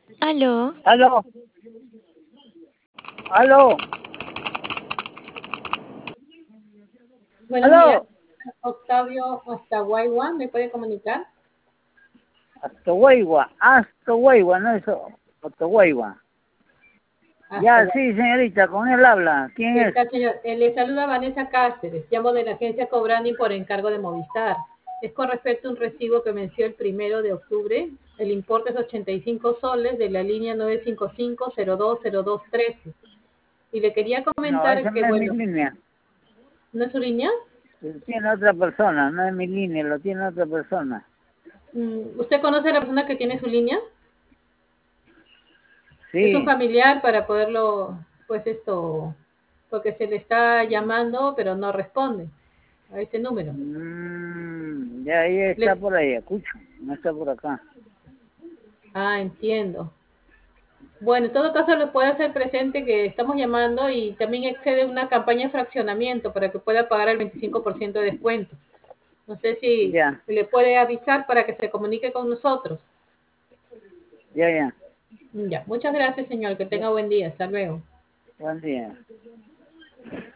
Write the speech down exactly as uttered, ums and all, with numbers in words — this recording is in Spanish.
Aló. Aló. Aló. Buenos días, Aló. Octavio Ostahuaywa, ¿me puede comunicar? Ostahuaywa. Ostahuaywa, no es Ostahuaywa. Ya, Ostahuaywa. sí, señorita, con él habla. ¿Quién ¿Qué es? tal, señor? Eh, le saluda Vanessa Cáceres, llamo de la agencia Cobrani por encargo de Movistar. Es con respecto a un recibo que venció el primero de octubre. El importe es ochenta y cinco soles de la línea nueve cinco cinco cero dos cero dos uno tres. Y le quería No, esa comentar que, no es mi bueno, línea. ¿no es su línea? Lo tiene otra persona, no es mi línea, lo tiene otra persona. Mm, ¿Usted conoce a la persona que tiene su línea? Es un Sí. familiar para poderlo, pues esto, porque se le está llamando, pero no responde a ese número. Mm, ya, ella está Le- por ahí, escucha, no está por acá. Ah, entiendo. Bueno, en todo caso le puedo hacer presente que estamos llamando y también excede una campaña de fraccionamiento para que pueda pagar el veinticinco por ciento de descuento. No sé si Ya, le puede avisar para que se comunique con nosotros. ya, ya. Ya, muchas gracias, señor. Que tenga buen día. Hasta luego. Buen día.